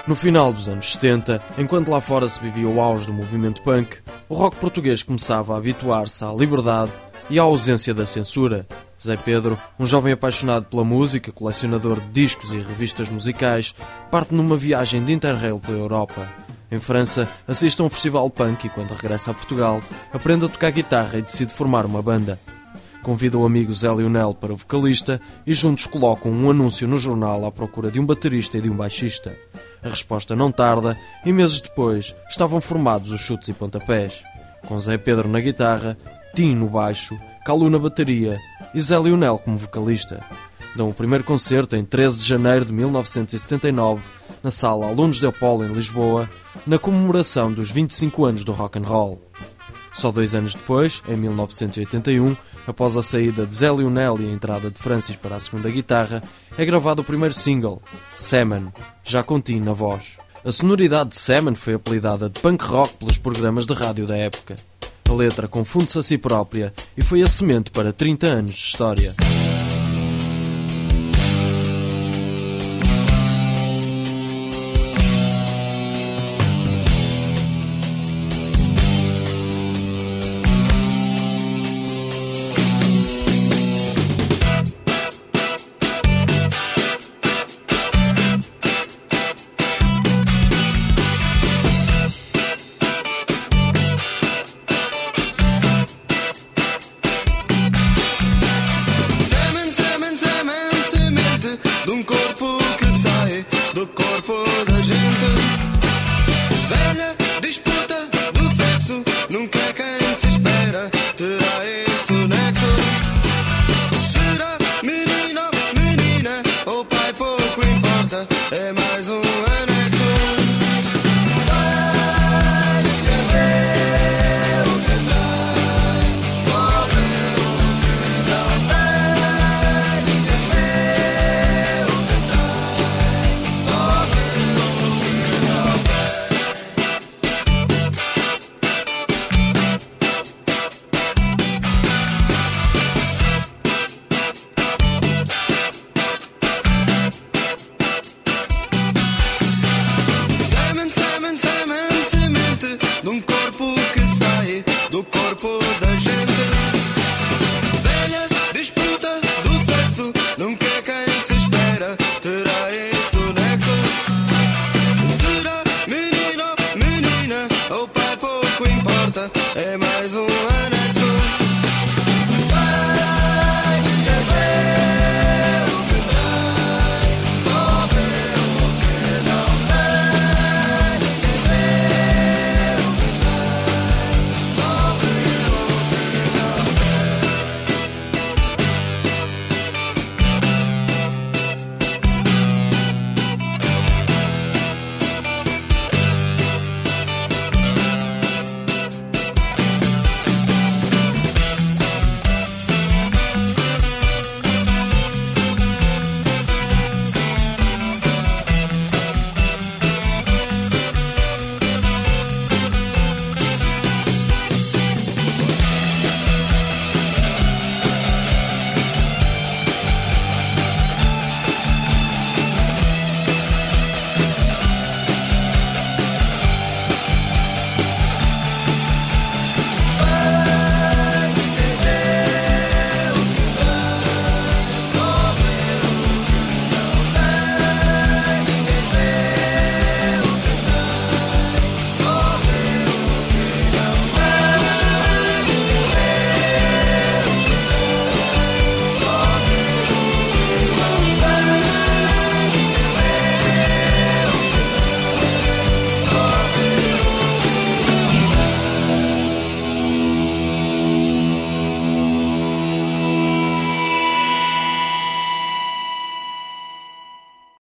No final dos anos 70, enquanto lá fora se vivia o auge do movimento punk, o rock português começava a habituar-se à liberdade e à ausência da censura. Zé Pedro, um jovem apaixonado pela música, colecionador de discos e revistas musicais, parte numa viagem de Interrail pela Europa. Em França, assiste a um festival punk e, quando regressa a Portugal, aprende a tocar guitarra e decide formar uma banda. Convida o amigo Zé Lionel para vocalista e juntos colocam um anúncio no jornal à procura de um baterista e de um baixista. A resposta não tarda e meses depois estavam formados os Chutes e Pontapés, com Zé Pedro na guitarra, Tim no baixo, Calu na bateria e Zé Lionel como vocalista. Dão o primeiro concerto em 13 de janeiro de 1979 na Sala Alunos de Apolo em Lisboa, na comemoração dos 25 anos do rock and roll. Só 2 anos depois, em 1981, após a saída de Zé Lionel e a entrada de Francis para a segunda guitarra, é gravado o primeiro single, Semen, já com Tim na voz. A sonoridade de Semen foi apelidada de punk rock pelos programas de rádio da época. A letra confunde-se a si própria e foi a semente para 30 anos de história.